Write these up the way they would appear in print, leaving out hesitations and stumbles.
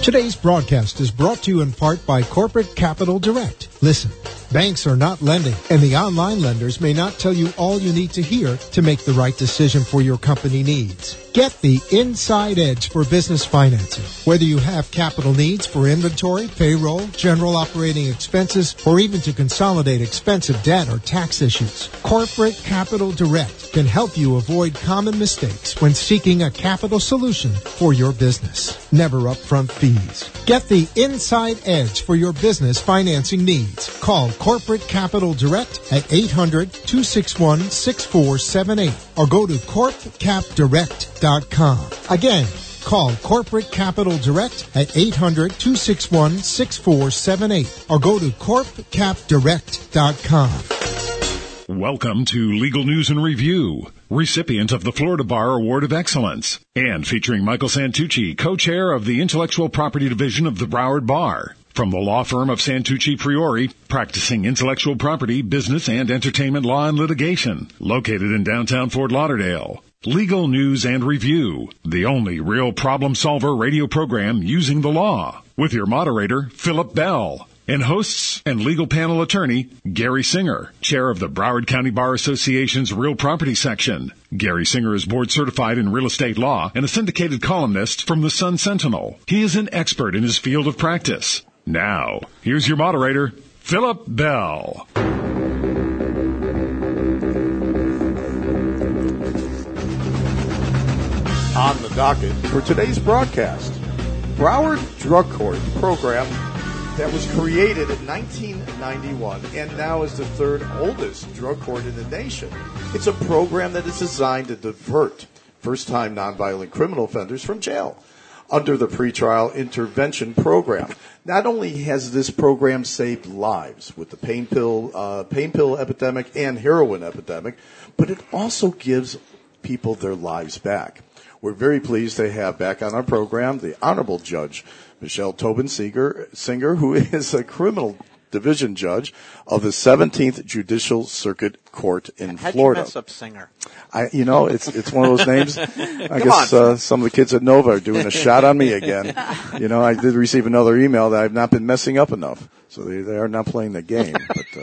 Today's broadcast is brought to you in part by Corporate Capital Direct. Listen, banks are not lending, and the online lenders may not tell you all you need to hear to make the right decision for your company needs. Get the inside edge for business financing. Whether you have capital needs for inventory, payroll, general operating expenses, or even to consolidate expensive debt or tax issues, Corporate Capital Direct can help you avoid common mistakes when seeking a capital solution for your business. Never upfront fees. Get the inside edge for your business financing needs. Call Corporate Capital Direct at 800-261-6478 or go to corpcapdirect.com. Again, call Corporate Capital Direct at 800-261-6478 or go to corpcapdirect.com. Welcome to Legal News and Review, recipient of the Florida Bar Award of Excellence, and featuring Michael Santucci, co-chair of the Intellectual Property Division of the Broward Bar. From the law firm of Santucci Priori, practicing intellectual property, business, and entertainment law and litigation, located in downtown Fort Lauderdale. Legal News and Review, the only real problem solver radio program using the law, with your moderator, Philip Bell, and hosts and legal panel attorney, Gary Singer, chair of the Broward County Bar Association's Real Property Section. Gary Singer is board certified in real estate law and a syndicated columnist from the Sun Sentinel. He is an expert in his field of practice. Now, here's your moderator, Philip Bell. On the docket for today's broadcast, Broward Drug Court program that was created in 1991 and now is the third oldest drug court in the nation. It's a program that is designed to divert first-time nonviolent criminal offenders from jail under the pretrial intervention program. Not only has this program saved lives with the pain pill epidemic and heroin epidemic, but it also gives people their lives back. We're very pleased to have back on our program the Honorable Judge Michelle Tobin Singer, who is a criminal division judge of the 17th Judicial Circuit Court in Florida. How'd you mess up Singer? It's one of those names. I guess some of the kids at Nova are doing a shot on me again. I did receive another email that I've not been messing up enough, so they are not playing the game.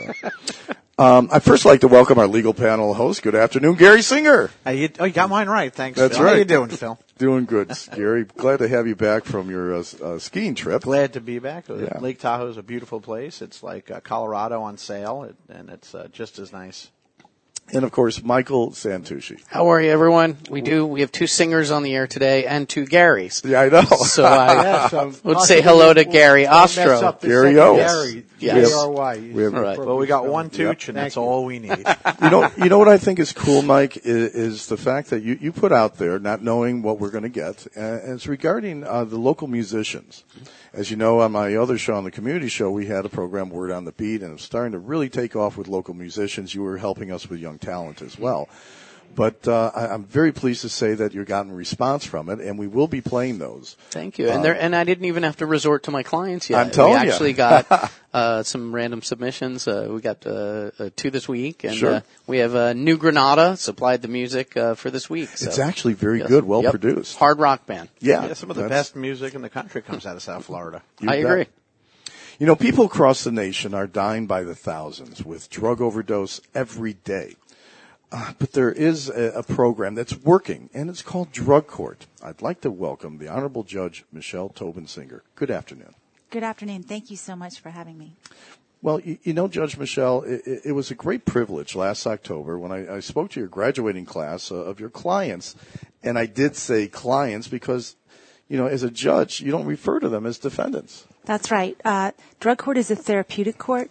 But I'd first like to welcome our legal panel host. Good afternoon, Gary Singer. You got mine right. Thanks, That's Phil. right. How you doing, Phil? Doing good, Gary. Glad to have you back from your skiing trip. Glad to be back. Yeah. Lake Tahoe is a beautiful place. It's like Colorado on sale, and it's just as nice. And, of course, Michael Santucci. How are you, everyone? We have two singers on the air today and two Garys. Yeah, I know. So I would say hello to Gary Ostro. Gary O. Gary. Yes. G-A-R-Y. Right. Well, we got one Tooch, and that's all we need. You know what I think is cool, Mike, is the fact that you put out there, not knowing what we're going to get, and it's regarding the local musicians. As you know, on my other show, on the community show, we had a program, Word on the Beat, and it's starting to really take off with local musicians. You were helping us with young talent as well. But I'm very pleased to say that you've gotten a response from it, and we will be playing those. Thank you. And I didn't even have to resort to my clients yet. I'm telling you. We actually got some random submissions. We got two this week, and Sure. we have New Granada supplied the music for this week. So. It's actually very good, well produced. Hard rock band. Yeah, Some of the best music in the country comes out of South Florida. I agree. People across the nation are dying by the thousands with drug overdose every day. But there is a program that's working, and it's called Drug Court. I'd like to welcome the Honorable Judge Michelle Tobin Singer. Good afternoon. Good afternoon. Thank you so much for having me. Well, Judge Michelle, it was a great privilege last October when I spoke to your graduating class of your clients, and I did say clients because, as a judge, you don't refer to them as defendants. That's right. Drug court is a therapeutic court,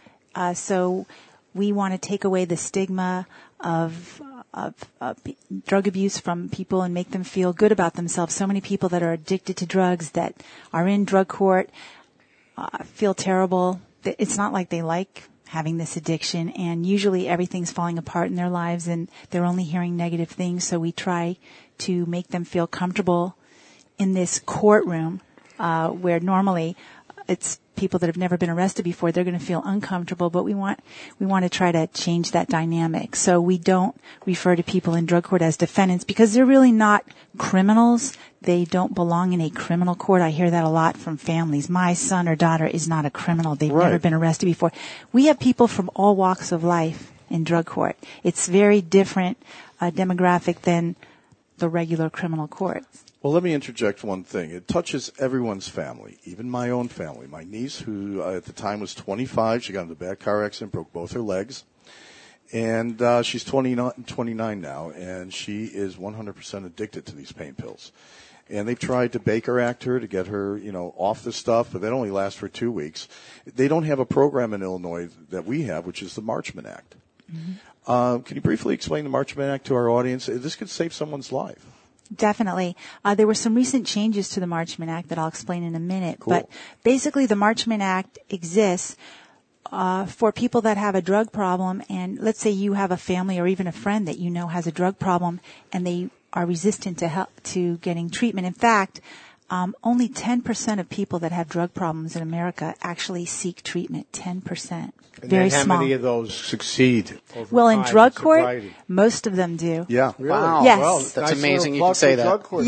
so we want to take away the stigma of drug abuse from people and make them feel good about themselves. So many people that are addicted to drugs that are in drug court feel terrible. It's not like they like having this addiction, and usually everything's falling apart in their lives and they're only hearing negative things. So we try to make them feel comfortable in this courtroom where normally it's people that have never been arrested before. They're going to feel uncomfortable, but we want to try to change that dynamic. So we don't refer to people in drug court as defendants because they're really not criminals. They don't belong in a criminal court. I hear that a lot from families. My son or daughter is not a criminal. They've never been arrested before. We have people from all walks of life in drug court. It's very different demographic than the regular criminal courts. Well, let me interject one thing. It touches everyone's family, even my own family. My niece, who at the time was 25, she got into a bad car accident, broke both her legs. And she's 29 now, and she is 100% addicted to these pain pills. And they've tried to Baker Act her to get her, off the stuff, but that only lasts for 2 weeks. They don't have a program in Illinois that we have, which is the Marchman Act. Mm-hmm. Can you briefly explain the Marchman Act to our audience? This could save someone's life. Definitely. There were some recent changes to the Marchman Act that I'll explain in a minute. Cool. But basically the Marchman Act exists for people that have a drug problem, and let's say you have a family or even a friend that you know has a drug problem and they are resistant to getting treatment. In fact, only 10% of people that have drug problems in America actually seek treatment. 10%. And Very then how small. many of those succeed? Well, in drug court, sobriety? most of them do. Yeah. Really? Wow. Yes. Well, That's nice amazing little you can say plug for that. drug court.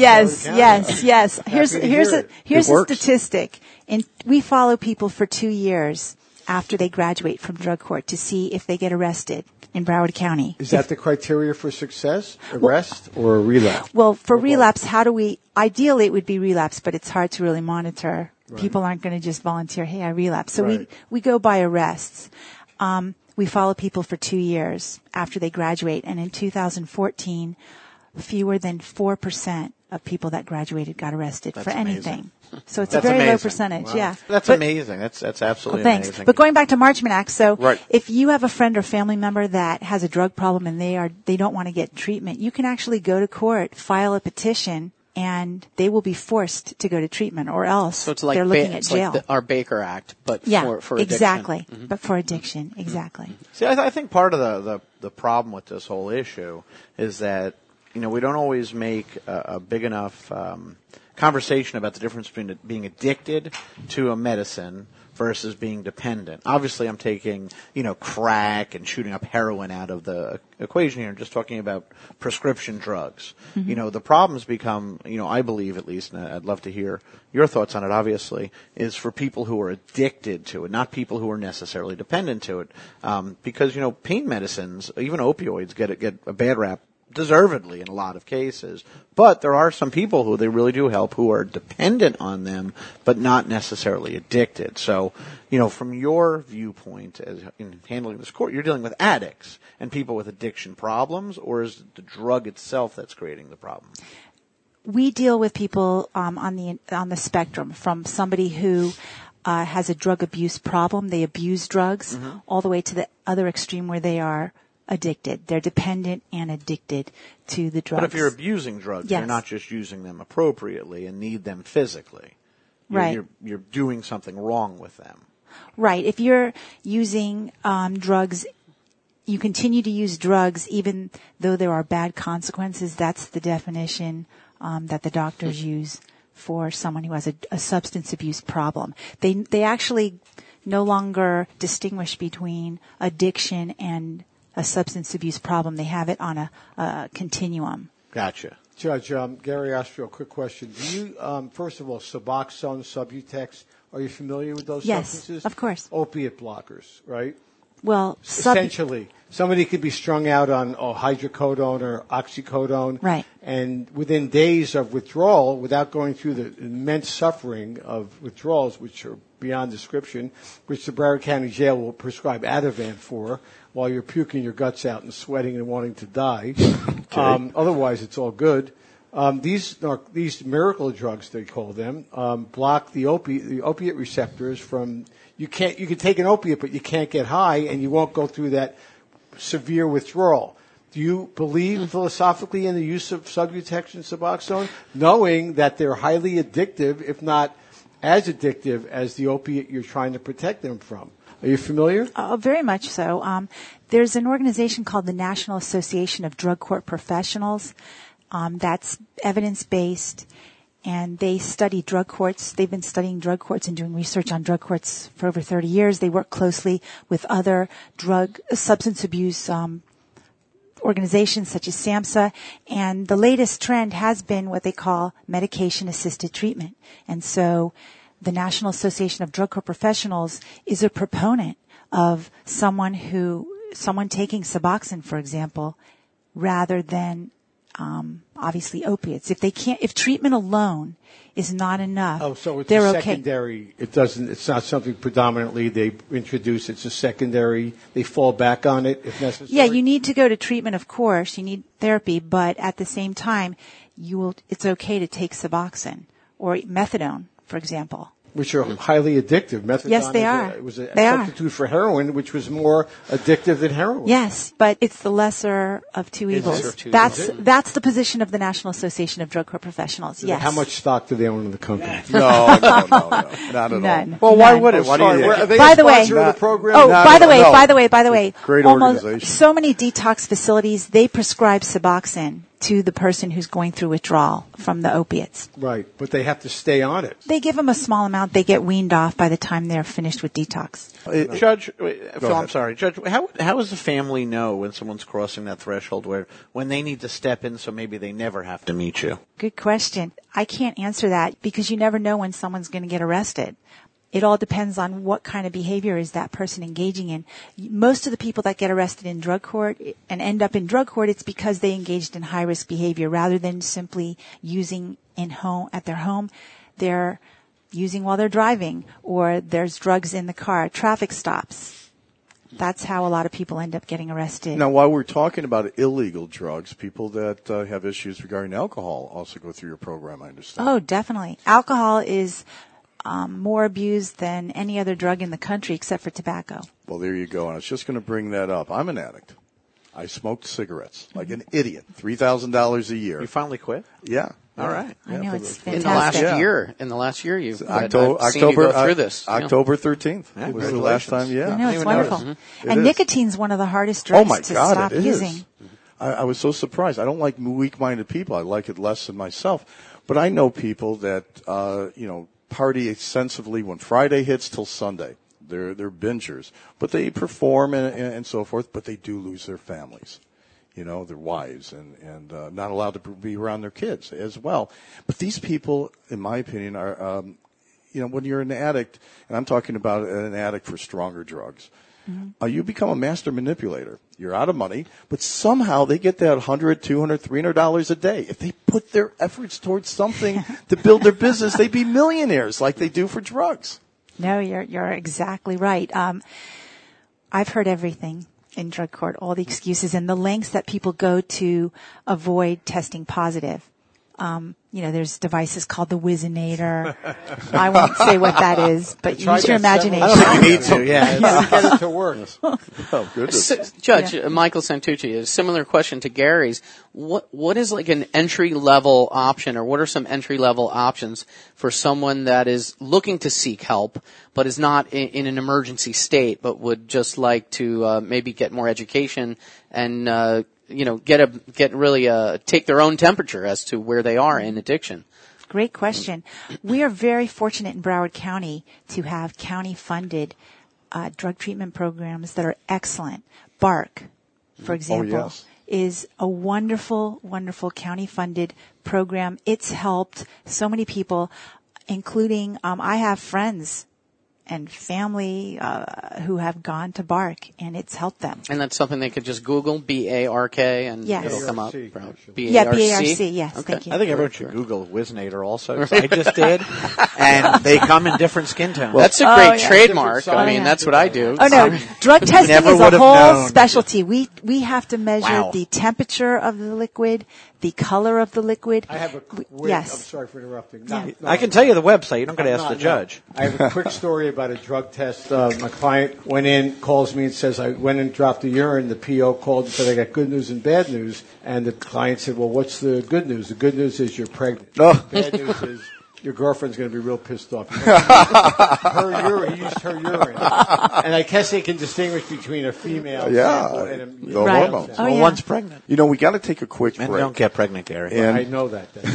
Yes. Here's to a hear it. statistic. And we follow people for 2 years after they graduate from drug court to see if they get arrested in Broward County. Is that the criteria for success? Arrest or relapse? Well, for relapse, ideally it would be relapse, but it's hard to really monitor. Right. People aren't going to just volunteer, hey, I relapse. So we go by arrests. We follow people for 2 years after they graduate, and in 2014, fewer than 4% of people that graduated got arrested for anything. So it's a very low percentage. Wow. Yeah. That's amazing. That's absolutely thanks. amazing. But going back to Marchman Act, so if you have a friend or family member that has a drug problem and they don't want to get treatment, you can actually go to court, file a petition, and they will be forced to go to treatment, or else so it's like they're looking at jail. Like our Baker Act, but for addiction. Exactly. Mm-hmm. But for addiction, exactly. See, I think part of the problem with this whole issue is that we don't always make a big enough conversation about the difference between being addicted to a medicine versus being dependent. Obviously, I'm taking, crack and shooting up heroin out of the equation here. I'm just talking about prescription drugs. Mm-hmm. The problems become, I believe at least, and I'd love to hear your thoughts on it, obviously, is for people who are addicted to it, not people who are necessarily dependent to it. Because, pain medicines, even opioids, get a bad rap, deservedly in a lot of cases. But there are some people who they really do help who are dependent on them, but not necessarily addicted. So, from your viewpoint as in handling this court, you're dealing with addicts and people with addiction problems, or is it the drug itself that's creating the problem? We deal with people on the spectrum, from somebody who has a drug abuse problem, they abuse drugs, mm-hmm. all the way to the other extreme where they are addicted. They're dependent and addicted to the drugs. But if you're abusing drugs, yes. you're not just using them appropriately and need them physically. Right. You're doing something wrong with them. Right. If you're using drugs, you continue to use drugs even though there are bad consequences. That's the definition that the doctors use for someone who has a substance abuse problem. They actually no longer distinguish between addiction and a substance abuse problem. They have it on a continuum. Gotcha. Judge, Gary asked you a quick question. Do you, first of all, Suboxone, Subutex, are you familiar with those substances? Yes, of course. Opiate blockers, right? Well, essentially, somebody could be strung out on hydrocodone or oxycodone. Right. And within days of withdrawal, without going through the immense suffering of withdrawals, which are beyond description, which the Broward County Jail will prescribe Ativan for, while you're puking your guts out and sweating and wanting to die. Okay. Otherwise, it's all good. These miracle drugs, they call them, block the opiate receptors from. You can take an opiate, but you can't get high, and you won't go through that severe withdrawal. Do you believe philosophically in the use of Subutex and Suboxone, knowing that they're highly addictive, if not as addictive as the opiate you're trying to protect them from? Are you familiar? Very much so. There's an organization called the National Association of Drug Court Professionals that's evidence-based, and they study drug courts. They've been studying drug courts and doing research on drug courts for over 30 years. They work closely with other substance abuse organizations such as SAMHSA, and the latest trend has been what they call medication-assisted treatment. And so the National Association of Drug Court Professionals is a proponent of someone taking Suboxone, for example, rather than obviously opiates. If treatment alone is not enough, so it's they're a okay. secondary. It's not something predominantly they introduce. It's a secondary. They fall back on it if necessary. Yeah, you need to go to treatment, of course. You need therapy, but at the same time, it's okay to take Suboxone or methadone, for example. Which are highly addictive. Methadone Yes, they are. It was a They are. substitute for heroin, which was more addictive than heroin. Yes, but it's the lesser of two evils. That's the position of the National Association of Drug Court Professionals. Yes. How much stock do they own in the company? No, not at all. None. Well, why None. would it? Why do you? Are they By a the way- sponsor of the program? Oh, No, by the no. way, Great almost organization. so many detox facilities, they prescribe Suboxone to the person who's going through withdrawal from the opiates. Right, but they have to stay on it. They give them a small amount. They get weaned off by the time they're finished with detox. Judge, Phil, I'm ahead. sorry. Judge, how does the family know when someone's crossing that threshold when they need to step in so maybe they never have to meet you? Good question. I can't answer that because you never know when someone's going to get arrested. It all depends on what kind of behavior is that person engaging in. Most of the people that get arrested in drug court and end up in drug court, it's because they engaged in high-risk behavior rather than simply using at their home. They're using while they're driving, or there's drugs in the car, traffic stops. That's how a lot of people end up getting arrested. Now, while we're talking about illegal drugs, people that have issues regarding alcohol also go through your program, I understand. Oh, definitely. Alcohol is more abused than any other drug in the country except for tobacco. Well, there you go. And I was just going to bring that up. I'm an addict. I smoked cigarettes like an idiot. $3,000 a year. You finally quit? Yeah. All right. I know, it's In the last fantastic. year, you've October, I've seen you go through this. October 13th Yeah, was the last time. Yeah. I know, it's Even wonderful. noticed. It And is. nicotine's one of the hardest Oh drugs my to God, stop it using. is. I was so surprised. I don't like weak-minded people. I like it less than myself. But I know people that, party extensively when Friday hits till Sunday. They're bingers, but they perform and so forth, but they do lose their families. Their wives and not allowed to be around their kids as well. But these people, in my opinion, are, when you're an addict, and I'm talking about an addict for stronger drugs, you become a master manipulator. You're out of money, but somehow they get that $100, $200, $300 a day. If they put their efforts towards something to build their business, they'd be millionaires like they do for drugs. No, you're exactly right. I've heard everything in drug court, all the excuses and the lengths that people go to avoid testing positive. There's devices called the Whizzinator. I won't say what that is, but use your imagination. I don't think you need to, yeah. Get it to work. Oh, goodness. Judge Michael Santucci, a similar question to Gary's. What is like an entry level option, or what are some entry level options for someone that is looking to seek help, but is not in an emergency state, but would just like to maybe get more education and take their own temperature as to where they are in addiction? Great question. We are very fortunate in Broward County to have county-funded drug treatment programs that are excellent. BARC, for example, is a wonderful, wonderful county-funded program. It's helped so many people, including I have friends and family who have gone to BARC, and it's helped them. And that's something they could just Google, B-A-R-K, and Yes. it'll come up. B-A-R-C, yes, thank you. I think everyone should Google Whizzinator also, 'cause I just did, and they come in different skin tones. Well, that's a great trademark. I mean, that's what I do. Oh no, drug testing Never is a would have whole known. specialty. We have to measure Wow. the temperature of the liquid, the color of the liquid. I have a quick, yes. I'm sorry for interrupting. Yeah. No, I can tell you the website. You don't got to ask no, the no. judge. I have a quick story about a drug test. My client went in, calls me and says, I went and dropped the urine. The PO called and said, I got good news and bad news. And the client said, well, what's the good news? The good news is you're pregnant. Oh. The bad news is your girlfriend's going to be real pissed off. Her urine, he used her urine. And I guess they can distinguish between a female sample and a the male Right. hormones. sample. Oh, Well, yeah. one's pregnant. We got to take a quick Men break. don't get pregnant, Gary. And I know that. That's the whole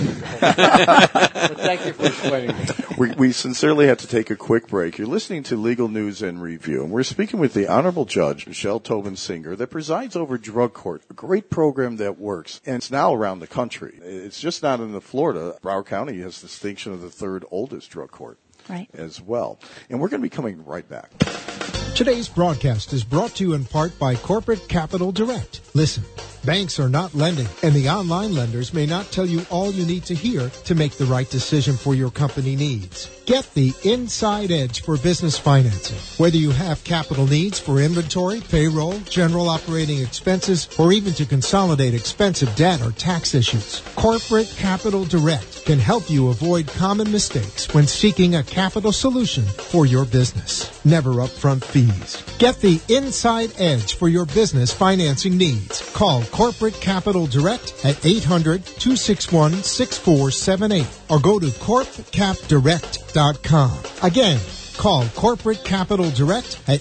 But thank you for explaining it. We sincerely have to take a quick break. You're listening to Legal News and Review, and we're speaking with the Honorable Judge, Michelle Tobin Singer, that presides over Drug Court, a great program that works, and it's now around the country. It's just not in Florida. Broward County has the distinction of the third oldest drug court as well. And we're going to be coming right back. Today's broadcast is brought to you in part by Corporate Capital Direct. Listen, banks are not lending, and the online lenders may not tell you all you need to hear to make the right decision for your company needs. Get the inside edge for business financing. Whether you have capital needs for inventory, payroll, general operating expenses, or even to consolidate expensive debt or tax issues, Corporate Capital Direct can help you avoid common mistakes when seeking a capital solution for your business. Never upfront fees. Get the inside edge for your business financing needs. Call Corporate Capital Direct at 800-261-6478 or go to corpcapdirect.com. Again, call Corporate Capital Direct at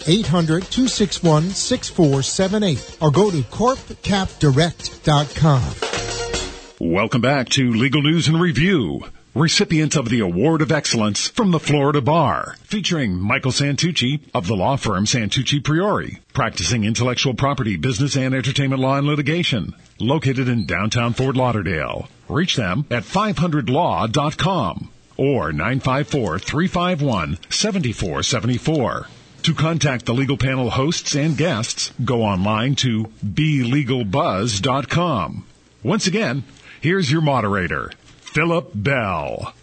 800-261-6478 or go to corpcapdirect.com. Welcome back to Legal News and Review. Recipient of the Award of Excellence from the Florida Bar, featuring Michael Santucci of the law firm Santucci Priori, practicing intellectual property, business, and entertainment law and litigation, located in downtown Fort Lauderdale. Reach them at 500law.com or 954-351-7474. To contact the legal panel hosts and guests, go online to BeLegalBuzz.com. Once again, here's your moderator, Philip Bell.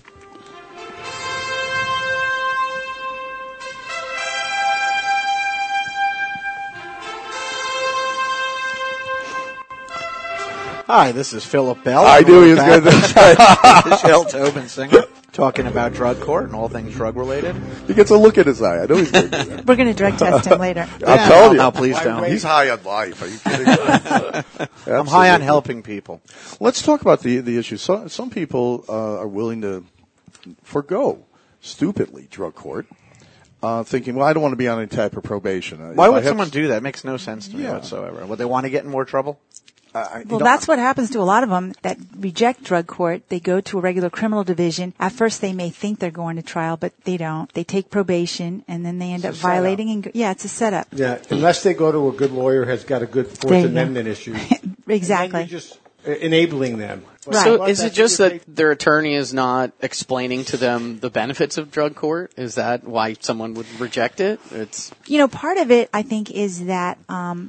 Hi, this is Philip Bell. I knew he was going to say Michelle Tobin Singer, talking about drug court and all things drug related. He gets a look in his eye. I know he's going to do that. We're going to drug test him later. I'll tell you. No, please don't. He's high on life. Are you kidding? I'm high on helping people. Let's talk about the issue. Some people are willing to forgo, stupidly, drug court, thinking, well, I don't want to be on any type of probation. Why would someone do that? It makes no sense to me whatsoever. Would they want to get in more trouble? Well, that's what happens to a lot of them that reject drug court. They go to a regular criminal division. At first, they may think they're going to trial, but they don't. They take probation, and then they end up violating. It's a setup. Yeah, unless they go to a good lawyer who has got a good Fourth Amendment issue. Exactly. And you're just enabling them. Right. So is it just that their attorney is not explaining to them the benefits of drug court? Is that why someone would reject it? Part of it, I think, is that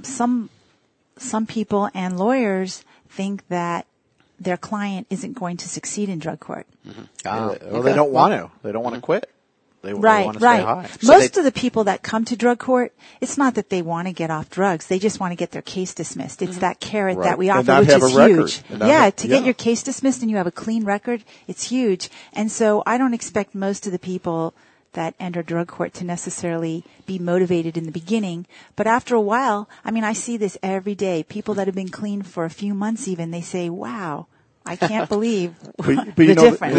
some people and lawyers think that their client isn't going to succeed in drug court. Mm-hmm. They don't want to. They don't want to quit. They want to stay high. Most of the people that come to drug court, it's not that they want to get off drugs. They just want to get their case dismissed. It's that carrot that we offer, which is huge. Get your case dismissed and you have a clean record, it's huge. And so I don't expect most of the people that enter drug court to necessarily be motivated in the beginning. But after a while, I see this every day. People that have been clean for a few months even, they say, wow, I can't believe the difference.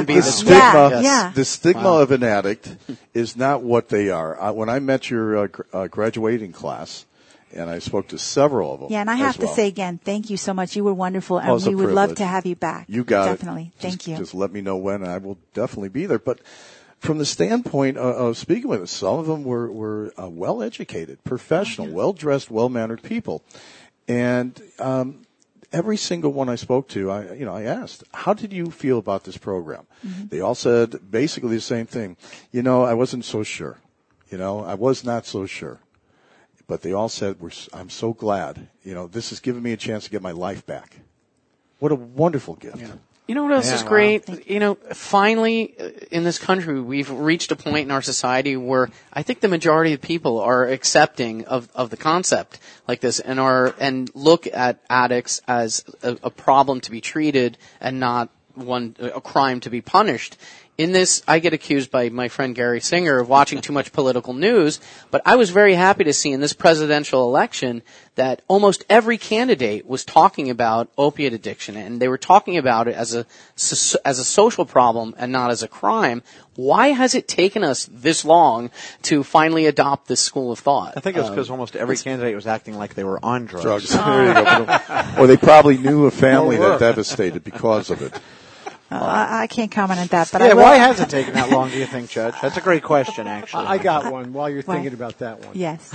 The stigma of an addict is not what they are. When I met your graduating class, and I spoke to several of them. Yeah, and I have to say again, thank you so much. You were wonderful, and we would love to have you back. You got definitely. Thank you. Just let me know when, and I will definitely be there. But from the standpoint of speaking with us, some of them were well-educated, professional, well-dressed, well-mannered people. And every single one I spoke to, I asked, how did you feel about this program? Mm-hmm. They all said basically the same thing. I wasn't so sure. I was not so sure. But they all said, I'm so glad. This has given me a chance to get my life back. What a wonderful gift. Yeah. You know what else is great? Wow. Finally, in this country, we've reached a point in our society where I think the majority of people are accepting of the concept like this and look at addicts as a problem to be treated and not a crime to be punished. In this, I get accused by my friend Gary Singer of watching too much political news, but I was very happy to see in this presidential election that almost every candidate was talking about opiate addiction, and they were talking about it as a social problem and not as a crime. Why has it taken us this long to finally adopt this school of thought? I think it's because almost every candidate was acting like they were on drugs. There you go. Or they probably knew a family that devastated because of it. I can't comment on that, but Yeah, I will. why has it taken that long, do you think, Judge? That's a great question, actually. I got one while you're Why? thinking about that one. Yes.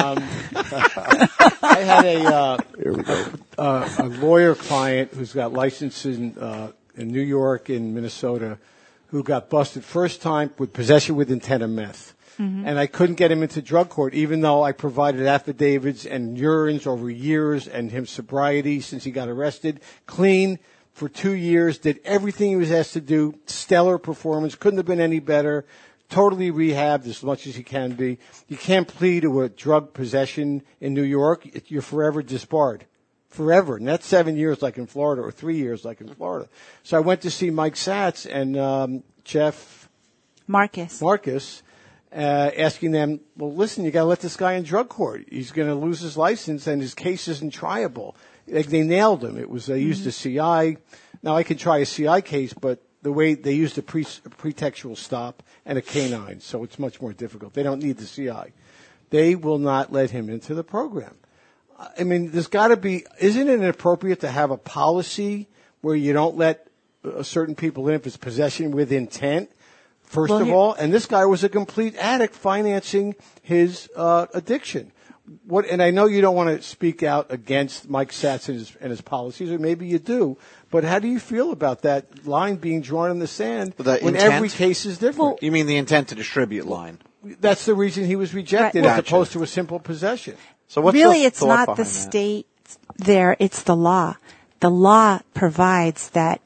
I had a lawyer client who's got licenses in New York and Minnesota who got busted first time with possession with intent of meth. And I couldn't get him into drug court, even though I provided affidavits and urines over years and him sobriety since he got arrested, clean for 2 years, did everything he was asked to do, stellar performance, couldn't have been any better, totally rehabbed as much as he can be. You can't plead to a drug possession in New York. You're forever disbarred. Forever. And that's 7 years like in Florida or 3 years like in Florida. So I went to see Mike Satz and Jeff Marcus. Asking them, well, listen, you got to let this guy in drug court. He's going to lose his license, and his case isn't triable. They nailed him. It was they used a CI. Now I could try a CI case, but the way they used a pretextual stop and a canine, so it's much more difficult. They don't need the CI. They will not let him into the program. I mean, there's got to be. Isn't it appropriate to have a policy where you don't let certain people in if it's possession with intent? First of all, and this guy was a complete addict financing his addiction. And I know you don't want to speak out against Mike Satz and his policies, or maybe you do, but how do you feel about that line being drawn in the sand when every case is different? You mean the intent to distribute line? That's the reason he was rejected, Right. as opposed to a simple possession. So what's Really, the it's thought not the behind that? state there, it's the law. The law provides that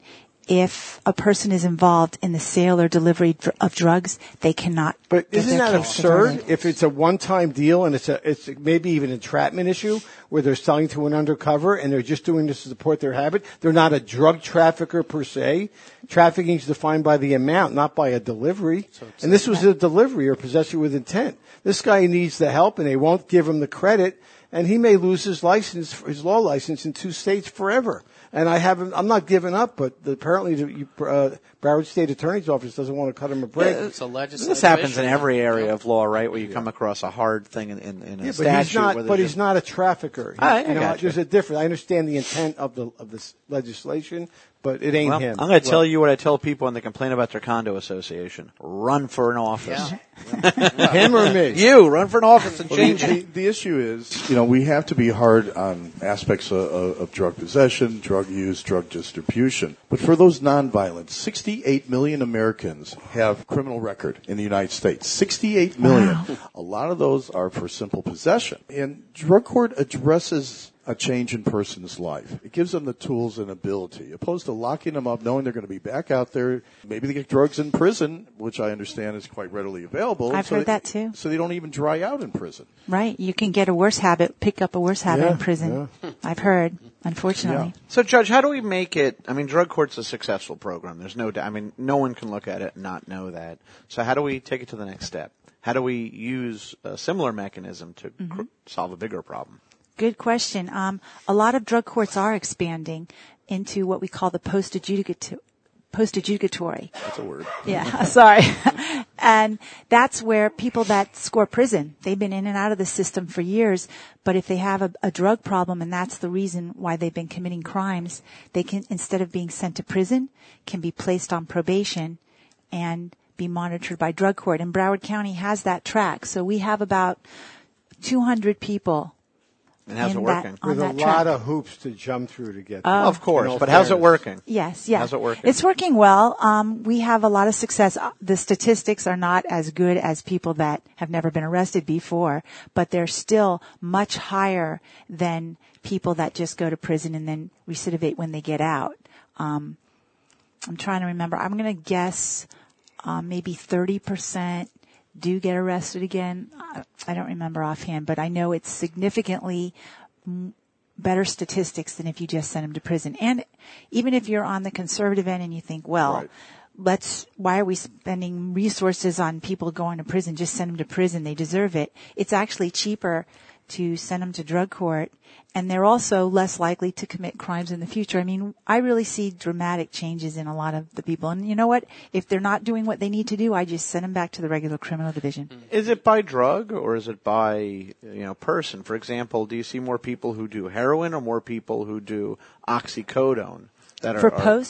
if a person is involved in the sale or delivery of drugs, they cannot. But get isn't their that case absurd? diverted. If it's a one-time deal and it's maybe even an entrapment issue where they're selling to an undercover and they're just doing this to support their habit, they're not a drug trafficker per se. Trafficking is defined by the amount, not by a delivery. And this was a delivery or possession with intent. This guy needs the help, and they won't give him the credit, and he may lose his license, his law license, in 2 states forever. And I'm not giving up, but apparently the Broward State Attorney's Office doesn't want to cut him a break. It's a legislative This happens issue. in every area of law, right? Where you come across a hard thing in a statute. But he's not a trafficker. I gotcha. There's a difference. I understand the intent of this legislation, but it ain't him. I'm going to tell you what I tell people when they complain about their condo association. Run for an office. Yeah. Him or me? You run for an office and Well, change it. the issue is, we have to be hard on aspects of drug possession, drug use, drug distribution. But for those nonviolent, 68 million Americans have criminal record in the United States. 68 million. Wow. A lot of those are for simple possession. And drug court addresses a change in person's life. It gives them the tools and ability, opposed to locking them up, knowing they're going to be back out there. Maybe they get drugs in prison, which I understand is quite readily available. I've heard that too. So they don't even dry out in prison. Right. You can get pick up a worse habit in prison. Yeah. I've heard, unfortunately. So, Judge, how do we make it? I mean, drug court's a successful program. There's no doubt. I mean, no one can look at it and not know that. So, how do we take it to the next step? How do we use a similar mechanism to solve a bigger problem? Good question. A lot of drug courts are expanding into what we call the post-adjudicatory. That's a word. Yeah, sorry. And that's where people that score prison, they've been in and out of the system for years, but if they have a drug problem and that's the reason why they've been committing crimes, they can, instead of being sent to prison, can be placed on probation and be monitored by drug court. And Broward County has that track. So we have about 200 people. And how's it in working? on With a that lot track. of hoops to jump through to get there. Of course, In all but how's it fairness. working? Yes, yeah. How's it working? It's working well. We have a lot of success. The statistics are not as good as people that have never been arrested before, but they're still much higher than people that just go to prison and then recidivate when they get out. I'm trying to remember. I'm going to guess maybe 30% do get arrested again. I don't remember offhand, but I know it's significantly better statistics than if you just send them to prison. And even if you're on the conservative end and you think, well, why are we spending resources on people going to prison? Just send them to prison. They deserve it. It's actually cheaper to send them to drug court, and they're also less likely to commit crimes in the future. I mean, I really see dramatic changes in a lot of the people. And you know what? If they're not doing what they need to do, I just send them back to the regular criminal division. Is it by drug or is it by, person? For example, do you see more people who do heroin or more people who do oxycodone? For post?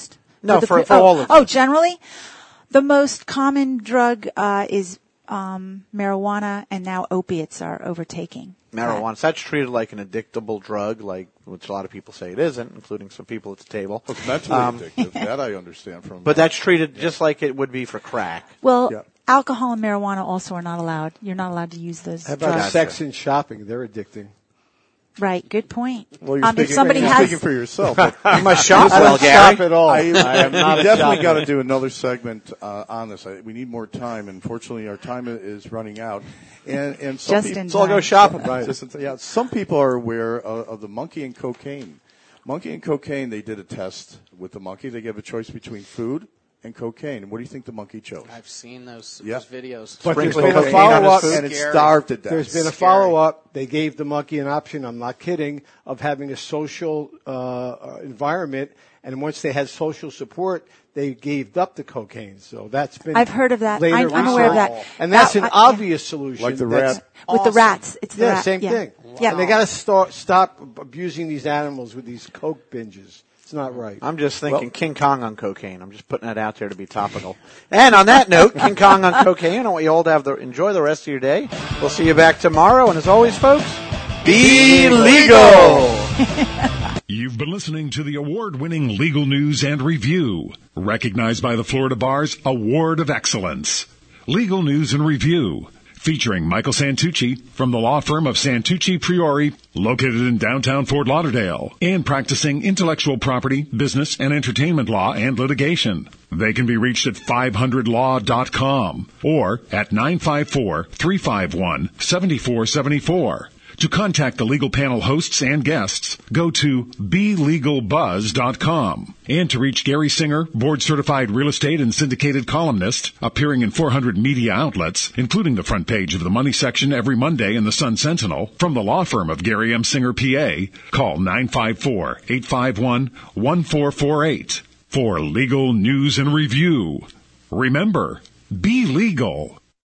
No, the for pre- all of them. Oh, generally, the most common drug is marijuana, and now opiates are overtaking. Marijuana. So that's treated like an addictable drug, like which a lot of people say it isn't, including some people at the table. It's mentally addictive. That I understand from. But that's treated just like it would be for crack. Well, Yeah. alcohol and marijuana also are not allowed. You're not allowed to use those How about drugs. sex and shopping? They're addicting. Right. Good point. Well, you're if speaking, somebody you're has speaking for yourself. But You must shop I well, don't shop Gary. at all. I am not we a definitely shopper. got to do another segment on this. We need more time. Unfortunately, our time is running out. And some Just people, in So I'll go time. shopping. Right. Yeah, some people are aware of the monkey and cocaine. Monkey and cocaine, they did a test with the monkey. They gave a choice between food and cocaine. And what do you think the monkey chose? I've seen those Yeah. videos. But there's Sprinkling been a cocaine on his follow-up, food. And it's Scary. starved to death. There's been a Scary. follow-up. They gave the monkey an option, I'm not kidding, of having a social environment. And once they had social support, they gave up the cocaine. So that's been. I've heard of that. later I'm aware of research. that. And that's That- an yeah. obvious solution. Like the That's- rat. with the rats. It's the Yeah, rat. same yeah. thing. Yeah. And they got to stop abusing these animals with these coke binges. It's not right. I'm just thinking King Kong on cocaine. I'm just putting that out there to be topical. And on that note, King Kong on cocaine. I want you all to enjoy the rest of your day. We'll see you back tomorrow. And as always, folks, be legal. You've been listening to the award-winning Legal News and Review, recognized by the Florida Bar's Award of Excellence. Legal News and Review, featuring Michael Santucci from the law firm of Santucci Priori, located in downtown Fort Lauderdale, and practicing intellectual property, business, and entertainment law and litigation. They can be reached at 500law.com or at 954-351-7474. To contact the legal panel hosts and guests, go to BeLegalBuzz.com. And to reach Gary Singer, board-certified real estate and syndicated columnist, appearing in 400 media outlets, including the front page of the Money section every Monday in the Sun Sentinel, from the law firm of Gary M. Singer, PA, call 954-851-1448 for legal news and review. Remember, be legal.